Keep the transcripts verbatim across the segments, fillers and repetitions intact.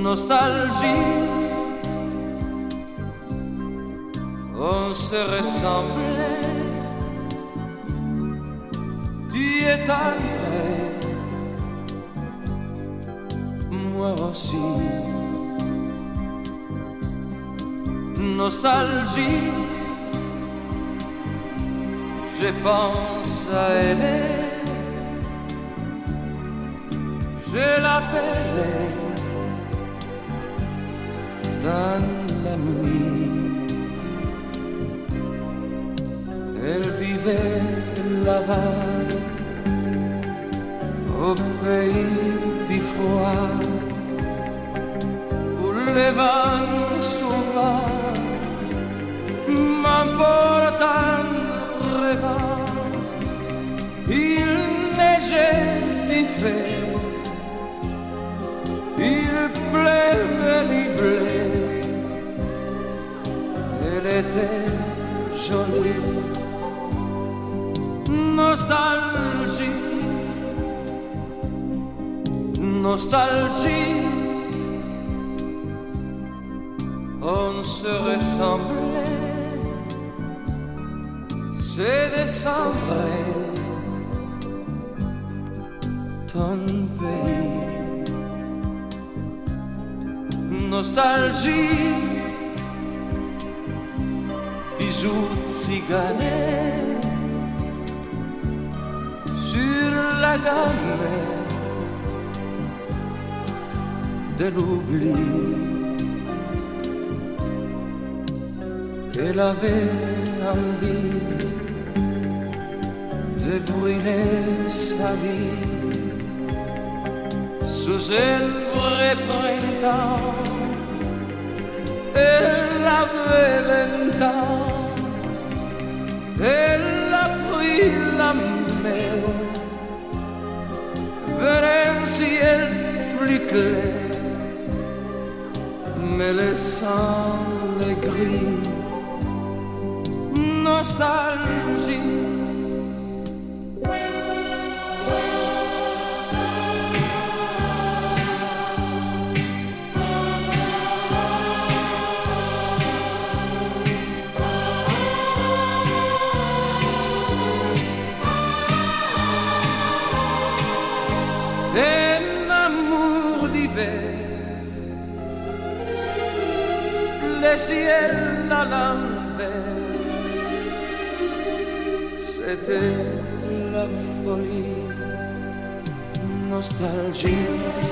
nostalgie. On se ressemblait, tu es entré, moi aussi. Nostalgie, je pense à elle, je l'appelais dans la nuit. Elle vivait là-bas, au pays du froid, où les vents sauvages m'emportent en rêvant. Il neigeait du feu, il pleuvait du blé. Elle était jolie. Nostalgie, nostalgie, on se ressemblait, c'est décembre, ton pays. Nostalgie, bisous ciganés sur la gamme de l'oubli. Elle avait envie de brûler sa vie sous un vrai printemps. Elle avait vingt ans, elle a pris la mer vers un ciel plus clair, me laissant les gris. Nostalgie, un amour d'hiver, le ciel à l'envers, c'était la folie. Nostalgie,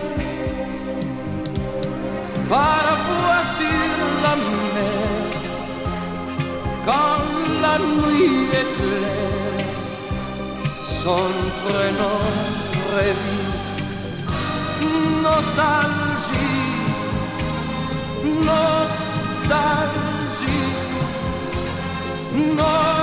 parfois sur la mer, quand la nuit est claire, son prénom revit. Nostalgie, nostalgie, nostalgie.